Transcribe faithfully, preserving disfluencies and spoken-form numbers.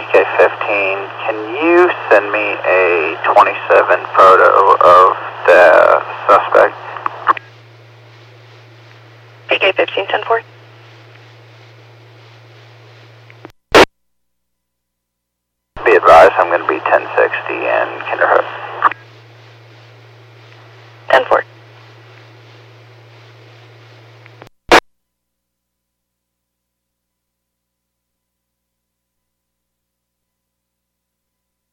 K fifteen, can you send me a twenty-seven photo of the suspect? P K fifteen, ten four. Be advised, I'm going to be ten sixty in Kinderhook.